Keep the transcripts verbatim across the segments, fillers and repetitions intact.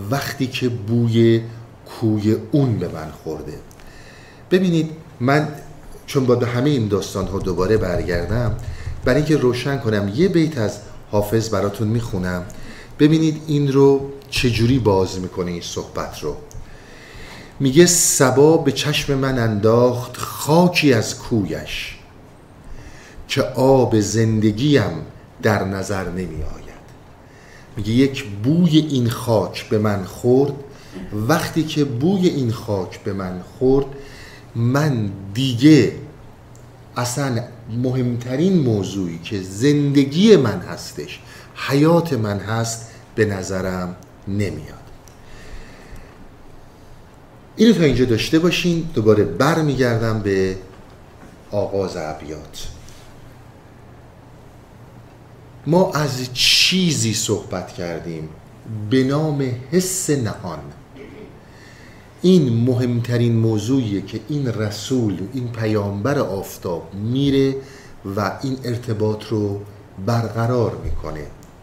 وقتی که بوی کوی اون به من خورده. ببینید من چون با همه این داستان ها دوباره برگردم برای اینکه روشن کنم یه بیت از حافظ براتون میخونم، ببینید این رو چجوری باز میکنه این صحبت رو. میگه صبا به چشم من انداخت خاکی از کویش، که آب زندگیم در نظر نمی آید. میگه یک بوی این خاک به من خورد، وقتی که بوی این خاک به من خورد من دیگه اصلا مهمترین موضوعی که زندگی من هستش، حیات من هست، به نظرم نمیاد. اینو تا اینجا داشته باشین. دوباره بر میگردم به آغاز ابیات. ما از چیزی صحبت کردیم به نام حس نهان. این مهمترین موضوعیه که این رسول، این پیامبر آفتاب میره و این ارتباط رو برقرار میکنه.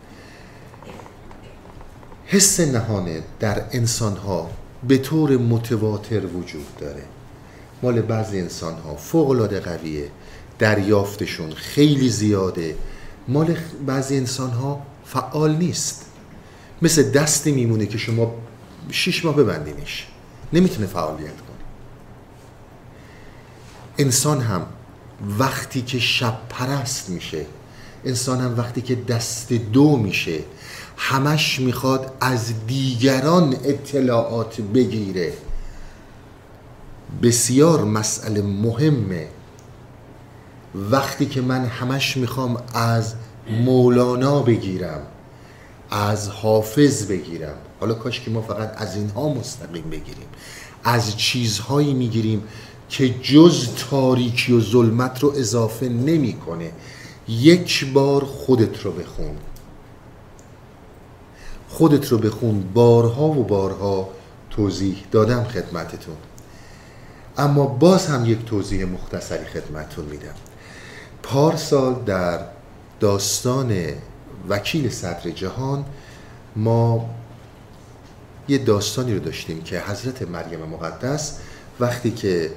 حس نهانه در انسانها به طور متواتر وجود داره. مال بعضی انسانها فوق‌العاده قویه، دریافتشون خیلی زیاده. مال بعضی انسانها فعال نیست. مثل دستی میمونه که شما شش ماه ببندینش، نمیتونه فعالیت کنه. انسان هم وقتی که شب پرست میشه، انسان هم وقتی که دست دو میشه، همش میخواد از دیگران اطلاعات بگیره. بسیار مسئله مهمه. وقتی که من همش میخوام از مولانا بگیرم، از حافظ بگیرم، حالا کاش که ما فقط از اینها مستقیم بگیریم، از چیزهایی میگیریم که جز تاریکی و ظلمت رو اضافه نمیکنه. یک بار خودت رو بخون، خودت رو بخون. بارها و بارها توضیح دادم خدمتتون، اما باز هم یک توضیح مختصری خدمتتون میدم. پارسال در داستان وکیل صدر جهان ما یه داستانی رو داشتیم که حضرت مریم مقدس وقتی که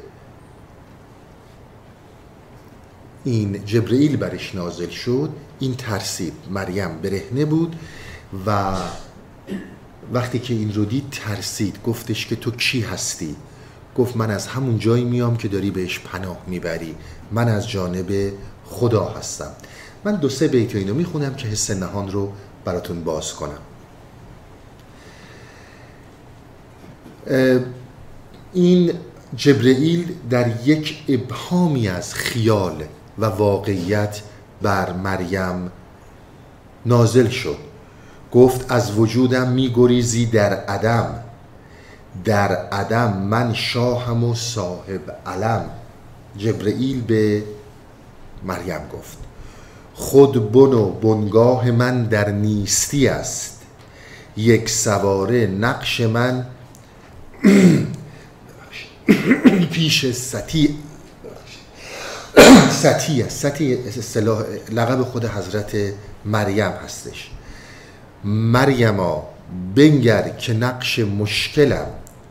این جبرئیل برش نازل شد، این ترسید. مریم برهنه بود و وقتی که این رو دید ترسید. گفتش که تو کی هستی؟ گفت من از همون جایی میام که داری بهش پناه میبری، من از جانب خدا هستم. من دو سه بیت اینو میخونم که حس نهان رو براتون باز کنم. این جبرئیل در یک ابهامی از خیال و واقعیت بر مریم نازل شد. گفت از وجودم میگریزی در عدم، در عدم من شاهم و صاحب علم. جبرئیل به مریم گفت خود بن و بنگاه من در نیستی است، یک سواره نقش من پیش ستی ستی است. ستی اصطلاح لقب خود حضرت مریم هستش. مریما بنگر که نقش مشکلم،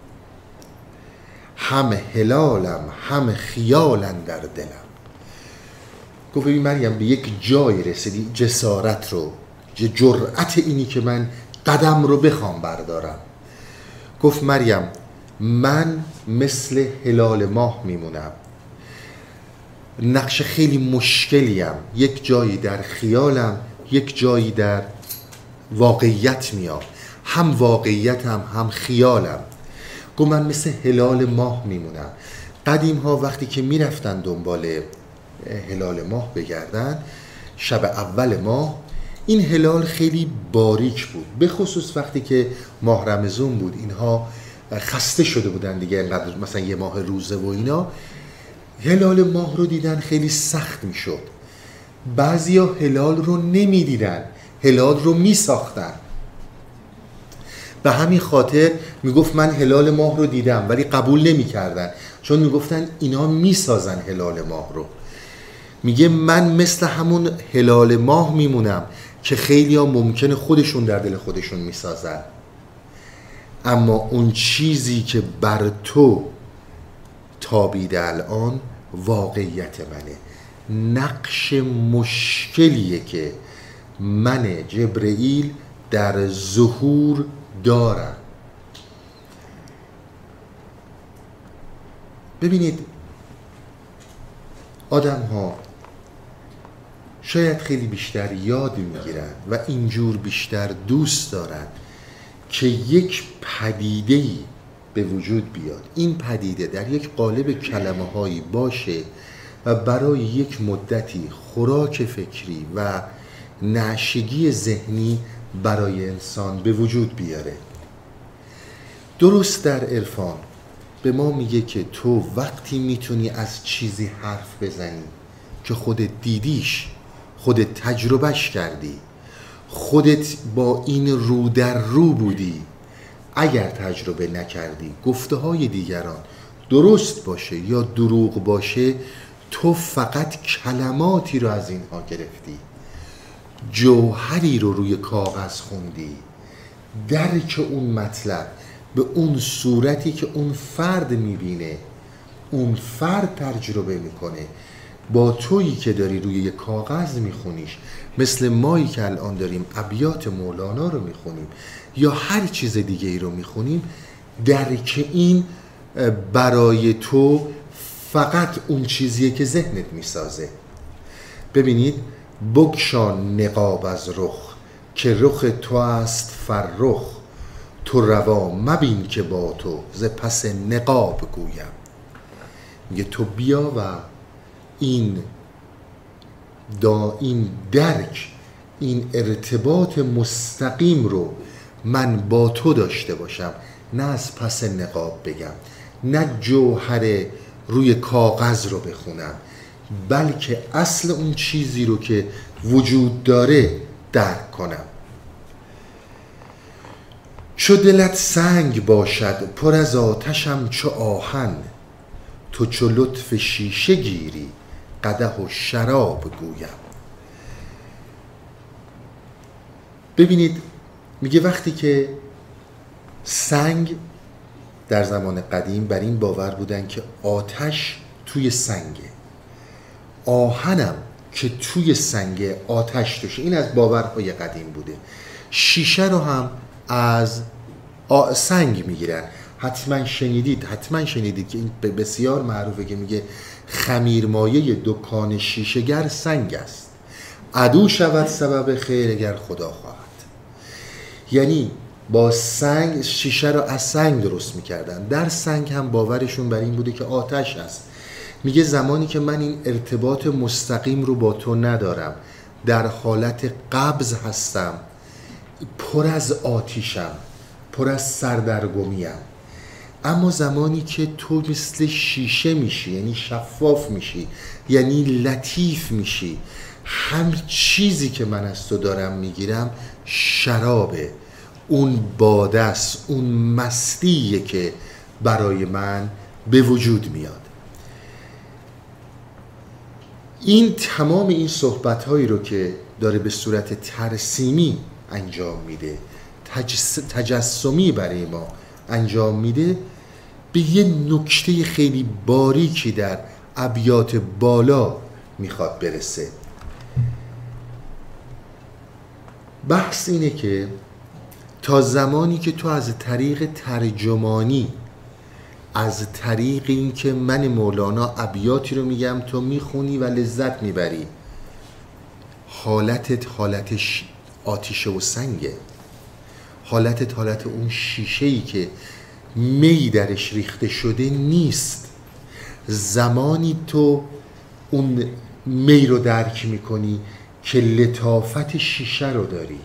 هم هلالم هم خیالم در دلم. گفت ببین مریم به یک جای رسیدی، جسارت رو، جرأت اینی که من قدم رو بخوام بردارم. گفت مریم من مثل هلال ماه میمونم، نقش خیلی مشکلیم، یک جایی در خیالم، یک جایی در واقعیت میام، هم واقعیتم هم خیالم. گفت من مثل هلال ماه میمونم. قدیم ها وقتی که میرفتن دنبال هلال ماه بگردن، شب اول ماه این هلال خیلی باریک بود، به خصوص وقتی که ماه رمضان بود. اینها خسته شده بودن دیگه، انقدر مثلا یه ماه روزه و اینا، هلال ماه رو دیدن خیلی سخت میشد. بعضیا هلال رو نمیدیدن، هلال رو میساختن. به همین خاطر میگفت من هلال ماه رو دیدم، ولی قبول نمیکردن، چون میگفتن اینا میسازن هلال ماه رو. میگه من مثل همون هلال ماه میمونم که خیلی ها ممکنه خودشون در دل خودشون میسازن. اما اون چیزی که بر تو تابیده الان واقعیت منه. نقش مشکلیه که من جبرئیل در ظهور دارم. ببینید آدم ها شاید خیلی بیشتر یاد میگیرن و اینجور بیشتر دوست دارن که یک پدیده‌ای به وجود بیاد، این پدیده در یک قالب کلمه هایی باشه و برای یک مدتی خوراک فکری و نعشگی ذهنی برای انسان به وجود بیاره. درست در عرفان به ما میگه که تو وقتی میتونی از چیزی حرف بزنی که خودت دیدیش، خودت تجربهش کردی، خودت با این رو در رو بودی، اگر تجربه نکردی گفته های دیگران درست باشه یا دروغ باشه، تو فقط کلماتی رو از اینها گرفتی، جوهری رو روی کاغذ خوندی، درک اون مطلب به اون صورتی که اون فرد میبینه، اون فرد تجربه میکنه، با تویی که داری روی یک کاغذ میخونیش، مثل مایی که الان داریم ابیات مولانا رو میخونیم یا هر چیز دیگه ای رو میخونیم، درک این برای تو فقط اون چیزیه که ذهنت میسازه. ببینید بگشان نقاب از رخ که رخ تو است فرخ، تو روا مبین که با تو ز پس نقاب گویم. میگه تو بیا و این دا این درک، این ارتباط مستقیم رو من با تو داشته باشم، نه از پس نقاب بگم، نه جوهر روی کاغذ رو بخونم، بلکه اصل اون چیزی رو که وجود داره درک کنم. چو دلت سنگ باشد پر از آتشم چو آهن، تو چو لطف شیشه گیری قدح و شراب گویم. ببینید میگه وقتی که سنگ، در زمان قدیم بر این باور بودن که آتش توی سنگه، آهنم که توی سنگه آتش توشه، این از باورهای قدیم بوده. شیشه رو هم از سنگ میگیرن. حتما شنیدید حتما شنیدید که این بسیار معروفه که میگه خمیرمایه دکان شیشه‌گر سنگ است، عدو شود سبب خیر اگر خدا خواهد. یعنی با سنگ، شیشه رو از سنگ درست میکردن. در سنگ هم باورشون بر این بوده که آتش است. میگه زمانی که من این ارتباط مستقیم رو با تو ندارم، در حالت قبض هستم، پر از آتیشم، پر از سردرگمیم، اما زمانی که تو مثل شیشه میشی، یعنی شفاف میشی، یعنی لطیف میشی، هم چیزی که من از تو دارم میگیرم شرابه، اون باده است، اون مستیه که برای من به وجود میاد. این تمام این صحبت هایی رو که داره به صورت ترسیمی انجام میده، تجس... تجسمی برای ما انجام میده، به یه نکته خیلی باریکی در ابیات بالا میخواد برسه. بحث اینه که تا زمانی که تو از طریق ترجمانی، از طریق این که من مولانا ابیاتی رو میگم تو میخونی و لذت میبری، حالتت حالت آتیشه و سنگه، حالتت حالت اون شیشه‌ای که می درش ریخته شده نیست. زمانی تو اون می رو درک میکنی که لطافت شیشه رو داری.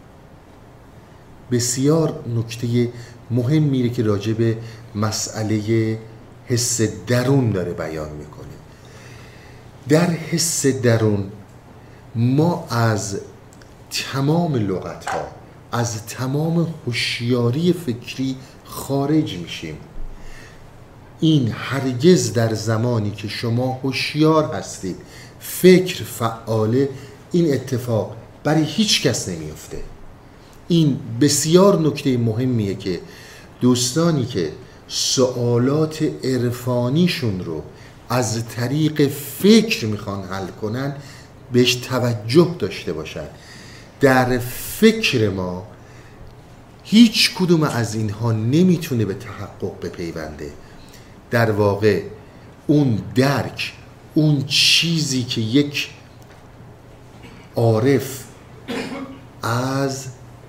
بسیار نکته مهم میره که راجع به مسئله حس درون داره بیان میکنه. در حس درون ما از تمام لغت ها، از تمام هوشیاری فکری خارج میشیم. این هرگز در زمانی که شما هوشیار هستید، فکر فعاله، این اتفاق برای هیچ کس نمیفته. این بسیار نکته مهمیه که دوستانی که سوالات عرفانیشون رو از طریق فکر میخوان حل کنن بهش توجه داشته باشن. در فکر ما هیچ کدوم از اینها نمیتونه به تحقق بپیونده. در واقع اون درک، اون چیزی که یک عارف از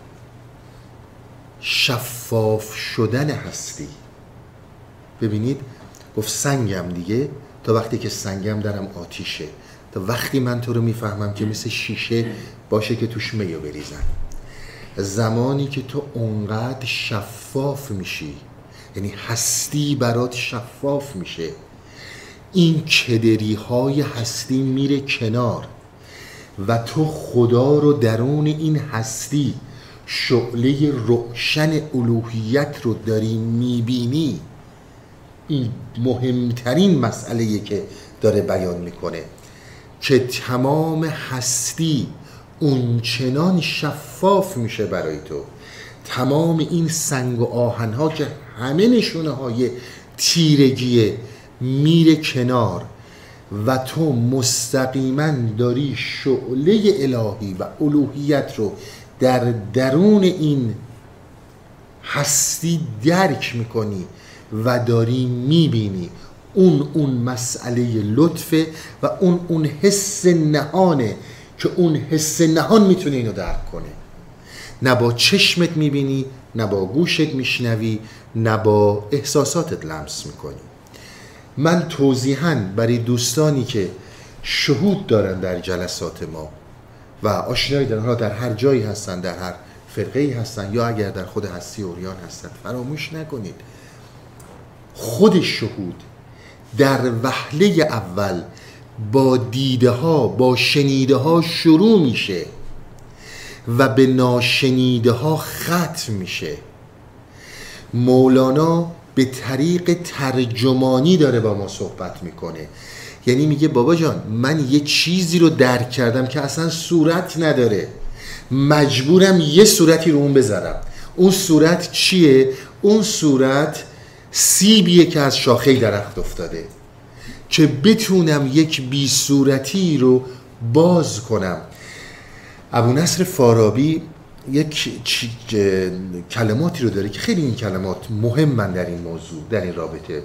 شفاف شدن هستی، ببینید گفت سنگم دیگه، تا وقتی که سنگم درم آتیشه، تا وقتی من تو رو میفهمم که مثل شیشه باشه که توش میو بریزن. زمانی که تو اونقدر شفاف میشی، یعنی هستی برات شفاف میشه، این کدری های هستی میره کنار و تو خدا رو درون این هستی شعله روشن الوهیت رو داری میبینی. این مهمترین مسئله‌ایه که داره بیان میکنه که تمام هستی اونچنان شفاف میشه برای تو، تمام این سنگ و آهنها که همه نشونه های تیرگیه میره کنار و تو مستقیما داری شعله الهی و الوهیت رو در درون این هستی درک میکنی و داری میبینی. اون اون مسئله لطفه و اون اون حس نهانه که اون حس نهان میتونه اینو درک کنه. نه با چشمت میبینی، نه با گوشت میشنوی، نه با احساساتت لمس میکنی. من توضیحاً برای دوستانی که شهود دارن در جلسات ما و آشنایی دارن، در هر جایی هستن، در هر فرقه‌ای هستن یا اگر در خود هستی اوریان هستن، فراموش نکنید خود شهود در وهله اول با دیده ها، با شنیده ها شروع میشه و به ناشنیده ها ختم میشه. مولانا به طریق ترجمانی داره با ما صحبت میکنه، یعنی میگه بابا جان من یه چیزی رو درک کردم که اصلا صورت نداره، مجبورم یه صورتی رو اون بذارم. اون صورت چیه؟ اون صورت سیبیه که از شاخه درخت افتاده که بتونم یک بی صورتی رو باز کنم. ابونصر فارابی یک کلماتی رو داره که خیلی این کلمات مهمن در این موضوع، در این رابطه.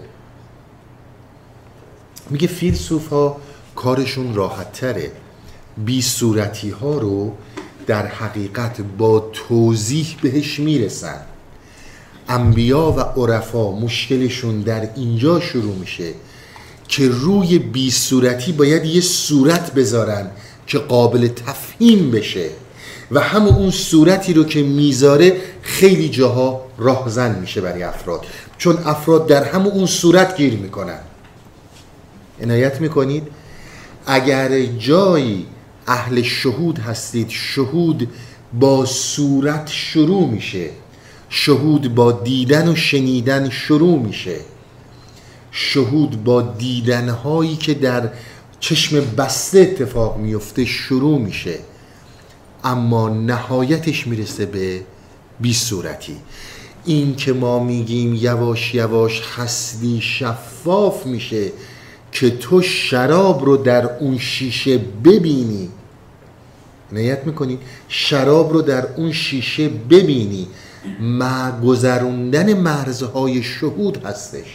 میگه فیلسوف ها کارشون راحت تره، بی صورتی ها رو در حقیقت با توضیح بهش میرسن. انبیا و عرفا مشکلشون در اینجا شروع میشه که روی بی صورتی باید یه صورت بذارن که قابل تفهیم بشه و همون اون صورتی رو که میذاره خیلی جاها راهزن میشه برای افراد، چون افراد در همون اون صورت گیر میکنن. عنایت میکنید اگر جایی اهل شهود هستید، شهود با صورت شروع میشه، شهود با دیدن و شنیدن شروع میشه، شهود با دیدنهایی که در چشم بسته اتفاق میفته شروع میشه، اما نهایتش میرسه به بی صورتی. این که ما میگیم یواش یواش هستی شفاف میشه که تو شراب رو در اون شیشه ببینی. عنایت میکنی شراب رو در اون شیشه ببینی، ما گذروندن مرزهای شهود هستش.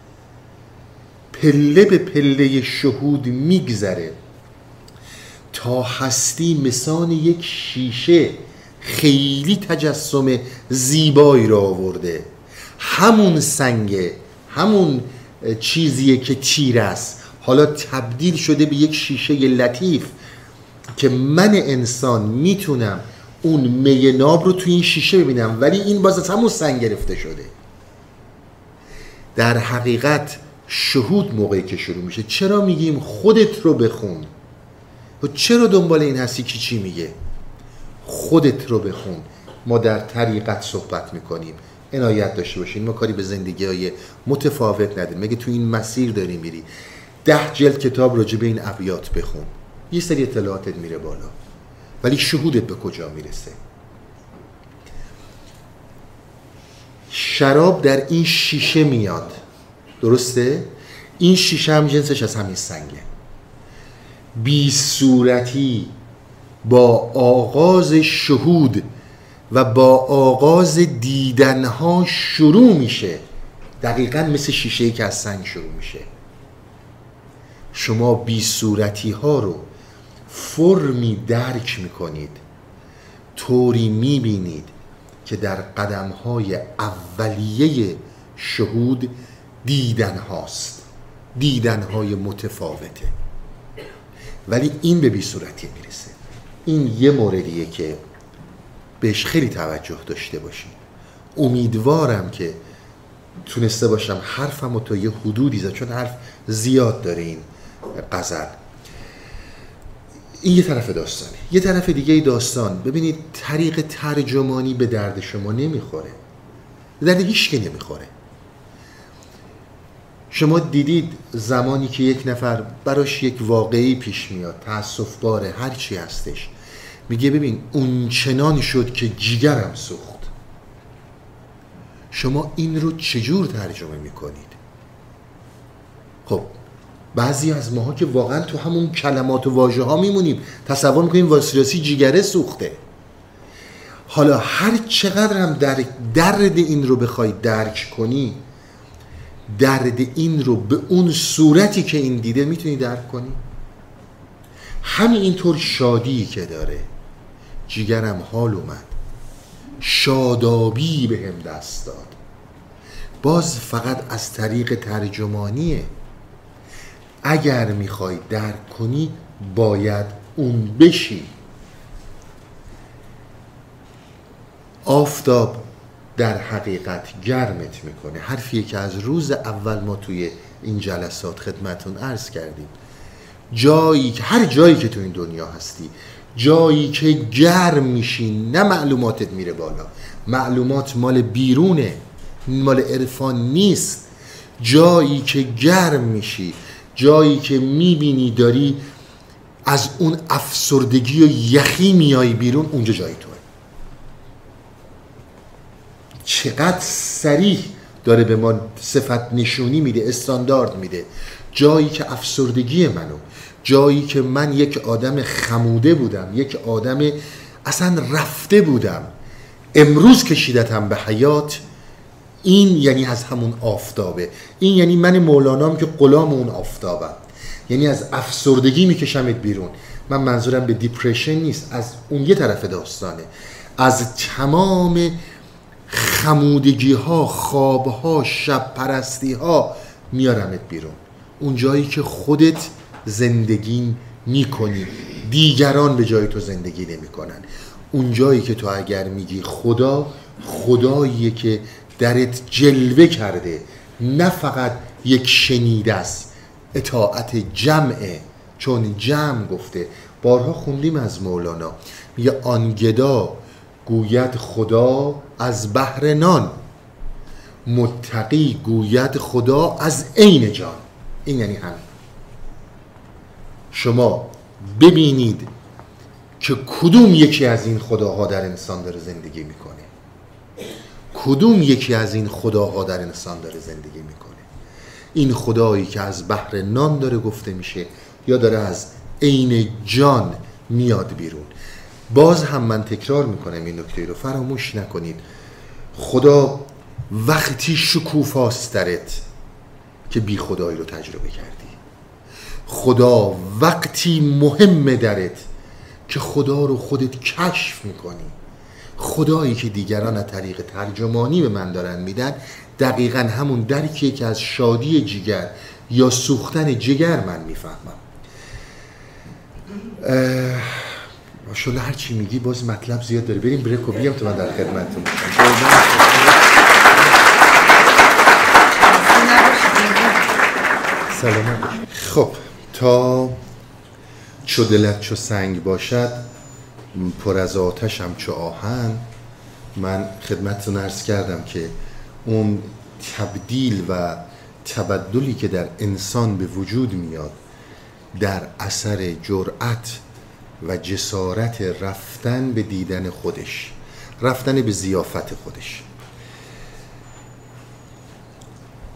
پله به پله شهود میگذره تا هستی مثال یک شیشه خیلی تجسم زیبایی را آورده. همون سنگه، همون چیزیه که تیر است، حالا تبدیل شده به یک شیشه لطیف که من انسان میتونم اون می ناب رو توی این شیشه ببینم، ولی این باز از همون سنگ گرفته شده. در حقیقت شهود موقعی که شروع میشه. چرا میگیم خودت رو بخون؟ و چرا دنبال این هستی که چی میگه؟ خودت رو بخون. ما در طریقت صحبت میکنیم، عنایت داشته باشین، ما کاری به زندگی های متفاوت نداریم. مگه تو این مسیر داری میری ده جلد کتاب راجع به این ابیات بخون، یه سری اطلاعاتت میره بالا، ولی شهودت به کجا میرسه؟ شراب در این شیشه میاد، درسته؟ این شیشه هم جنسش از همین سنگه. بی صورتی با آغاز شهود و با آغاز دیدنها شروع میشه، دقیقاً مثل شیشه‌ای که از سنگ شروع میشه. شما بی صورتی ها رو فرمی درک میکنید، طوری میبینید که در قدم های اولیه شهود دیدن هاست، دیدن های متفاوته، ولی این به بی صورتی میرسه. این یه موردیه که بهش خیلی توجه داشته باشید. امیدوارم که تونسته باشم حرفم رو تا یه حدودی زد، چون حرف زیاد داره این غزل. این یه طرف داستانه. یه طرف دیگه داستان، ببینید طریق ترجمانی به درد شما نمیخوره، به درد هیچ که نمیخوره. شما دیدید زمانی که یک نفر براش یک واقعی پیش میاد، تأسف باره، هر چی هستش، میگه ببین اون چنان شد که جیگرم سوخت. شما این رو چجور ترجمه میکنید؟ خب بعضی از ماها که واقعا تو همون کلمات و واژه ها میمونیم، تصور میکنیم واسیراسی جیگره سوخته. حالا هر چقدر هم در درد این رو بخوای درک کنی، درد این رو به اون صورتی که این دیده میتونی درک کنی. همین اینطور شادی که داره، جیگرم حال اومد، شادابی به هم دست داد، باز فقط از طریق ترجمانیه. اگر میخوای درک کنی باید اون بشی. آفتاب در حقیقت گرمت میکنه، حرفیه که از روز اول ما توی این جلسات خدمتون عرض کردیم. جایی که هر جایی که تو این دنیا هستی، جایی که گرم میشی، نه معلوماتت میره بالا، معلومات مال بیرونه، مال عرفان نیست. جایی که گرم میشی، جایی که میبینی داری از اون افسردگی و یخی میای بیرون، اونجا جای توه. چقدر صریح داره به ما صفت نشونی میده، استاندارد میده. جایی که افسردگی منو، جایی که من یک آدم خموده بودم، یک آدم اصلا رفته بودم، امروز کشیدتم به حیات، این یعنی از همون آفتابه. این یعنی من مولانام که غلام اون آفتابم، یعنی از افسردگی میکشمت بیرون. من منظورم به دیپرشن نیست، از اون یه طرف داستانه، از تمام خمودگی ها، خواب ها، شب پرستی ها میارمت بیرون. اون جایی که خودت زندگی میکنی، دیگران به جای تو زندگی نمیکنن. اون جایی که تو اگر میگی خدا، خداییه که درت جلوه کرده، نه فقط یک شنیده است. اطاعت جمعه، چون جمع گفته. بارها خوندیم از مولانا، میگه آن گدا گوید خدا از بحر نان، متقی گوید خدا از عین جان. این یعنی همین. شما ببینید که کدوم یکی از این خداها در انسان داره زندگی میکنه، کدوم یکی از این خداها در انسان داره زندگی میکنه. این خدایی که از بحر نان داره گفته میشه، یا داره از عین جان میاد بیرون. باز هم من تکرار میکنم این نکته رو، فراموش نکنید. خدا وقتی شکوفاست درت که بی خدایی رو تجربه کردی. خدا وقتی مهمه درت که خدا رو خودت کشف میکنی. خدایی که دیگران از طریق ترجمانی به من دارن میدن، دقیقا همون درکیه که از شادی جگر یا سوختن جگر من میفهمم. ماشاءالله هر چی میگی باز مطلب زیاد داره. بریم بریک و بیام تو من در خدمتتون باشم. سلامت. خب تا چو دلت چو سنگ باشد، پر از آتشم چو آهن. من خدمتتون عرض کردم که اون تبدیل و تبدلی که در انسان به وجود میاد در اثر جرأت و جسارت رفتن به دیدن خودش، رفتن به ضیافت خودش.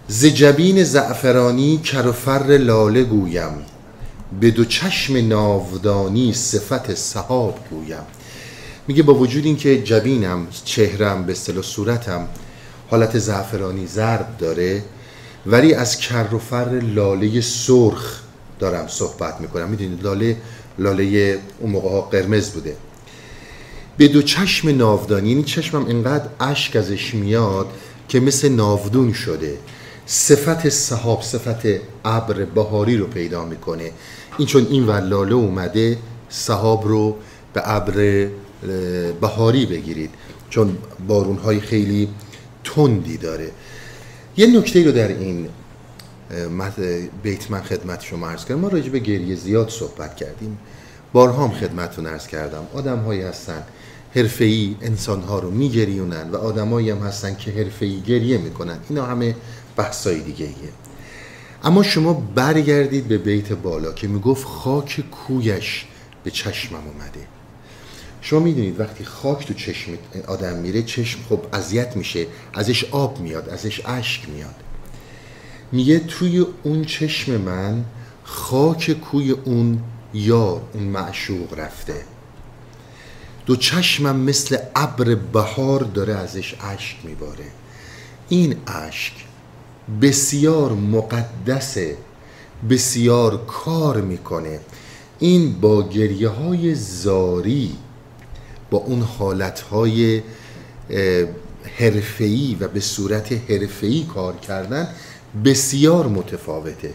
ز جبین زعفرانی کر و فر لاله گویم، به دو چشم ناودانی صفت سحاب گویم. میگه با وجود این که جبینم، چهرم، به اصطلاح صورتم حالت زعفرانی زرد داره، ولی از کر و فر لاله سرخ دارم صحبت میکنم. میدونید لاله لاله اون موقع ها قرمز بوده. به دو چشم ناودانی، یعنی چشمم انقدر اشک ازش میاد که مثل ناودون شده. صفت سحاب، صفت ابر بهاری رو پیدا میکنه. این چون این ور لاله اومده، سحاب رو به ابر بهاری بگیرید، چون بارونهای خیلی تندی داره. یه نکته رو در این بیت من خدمت شما عرض کردم. ما راجع به گریه زیاد صحبت کردیم، بارها هم خدمتتون عرض کردم. آدم هایی هستن حرفه‌ای انسان ها رو میگریونن و آدمایی هم هستن که حرفه‌ای گریه میکنن. اینا همه بحثای دیگه ایه. اما شما برگردید به بیت بالا که میگفت خاک کویش به چشمم اومده. شما میدونید وقتی خاک تو چشم آدم میره، چشم خب اذیت میشه، ازش آب میاد، ازش اشک میاد. میگه توی اون چشم من خاک کوی اون یار، اون معشوق رفته. دو چشمم مثل ابر بهار داره ازش اشک میباره. این اشک بسیار مقدسه، بسیار کار میکنه. این با گریه های زاری، با اون حالتهای حرفه‌ای و به صورت حرفه‌ای کار کردن بسیار متفاوته.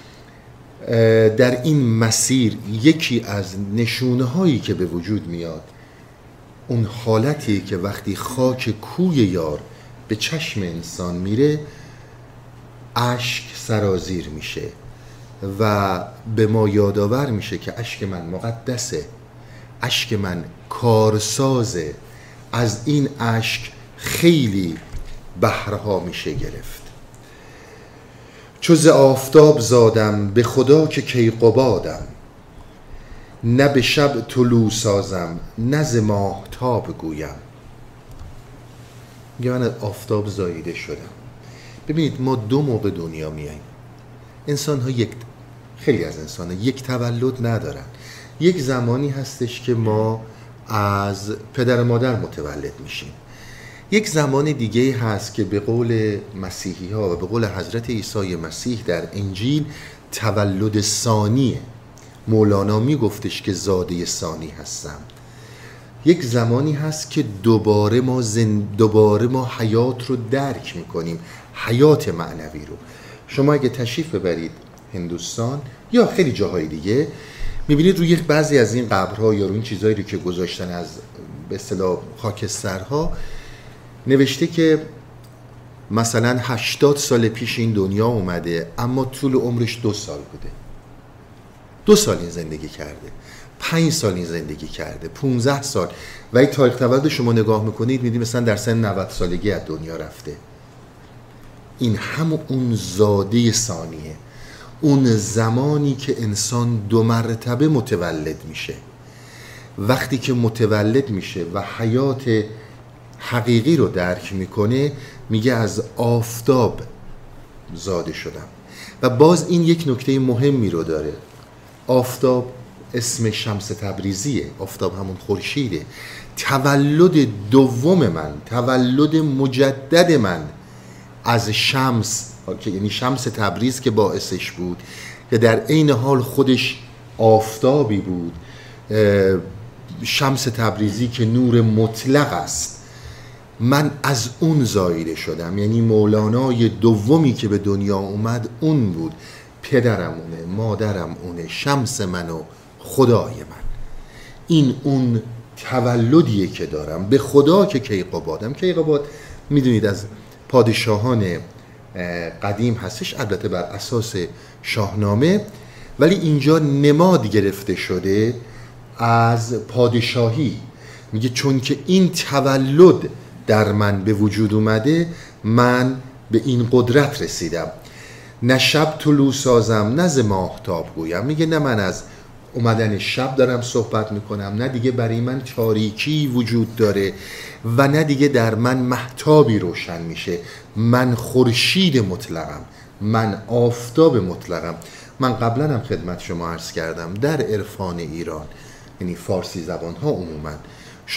در این مسیر یکی از نشونه هایی که به وجود میاد، اون حالتی که وقتی خاک کوی یار به چشم انسان میره، اشک سرازیر میشه و به ما یادآور میشه که اشک من مقدسه، اشک من کارسازه. از این اشک خیلی بهرها میشه گرفت. چو ز آفتاب زادم به خدا که کیقبادم، نه به شب طلوع سازم نه ز ماهتاب گویم. میگه من از آفتاب زاییده شدم. ببینید ما دو موقع دنیا میاییم. انسان ها یک خیلی از انسان ها یک تولد ندارن. یک زمانی هستش که ما از پدر و مادر متولد میشیم. یک زمان دیگه هست که به قول مسیحی ها و به قول حضرت عیسی مسیح در انجیل تولد ثانیه. مولانا میگفتش که زاده ثانی هستم. یک زمانی هست که دوباره ما زن... دوباره ما حیات رو درک میکنیم، حیات معنوی رو. شما اگه تشریف ببرید هندوستان یا خیلی جاهای دیگه، میبینید روی بعضی از این قبرها یا روی این چیزایی رو که گذاشتن از به اصطلاح خاکسترها، نوشته که مثلا هشتاد سال پیش این دنیا اومده اما طول عمرش دو سال بوده. دو سال این زندگی کرده، پنج سال این زندگی کرده، پونزده سال. و این تاریخ تولد شما نگاه میکنید میدید مثلا در سن نود سالگی از دنیا رفته. این همون اون زاده ثانیه، اون زمانی که انسان دو مرتبه متولد میشه. وقتی که متولد میشه و حیات حقیقی رو درک میکنه، میگه از آفتاب زاده شدم. و باز این یک نکته مهمی رو داره. آفتاب اسم شمس تبریزیه، آفتاب همون خورشیده. تولد دوم من، تولد مجدد من از شمس، که یعنی شمس تبریز که باعثش بود، که در عین حال خودش آفتابی بود، شمس تبریزی که نور مطلق است، من از اون زایده شدم. یعنی مولانای دومی که به دنیا اومد اون بود. پدرم اونه، مادرم اونه، شمس من و خدای من. این اون تولدیه که دارم به خدا که کیقبادم. کیقباد میدونید از پادشاهان قدیم هستش، البته بر اساس شاهنامه، ولی اینجا نماد گرفته شده از پادشاهی. میگه چون که این تولد در من به وجود اومده، من به این قدرت رسیدم. نه شب طلوع سازم نه ز ماهتاب گویم. میگه نه من از اومدن شب دارم صحبت میکنم، نه دیگه برای من تاریکی وجود داره و نه دیگه در من مهتابی روشن میشه. من خورشید مطلقم، من آفتاب مطلقم. من قبلا هم خدمت شما عرض کردم در عرفان ایران، یعنی فارسی زبان ها عموما،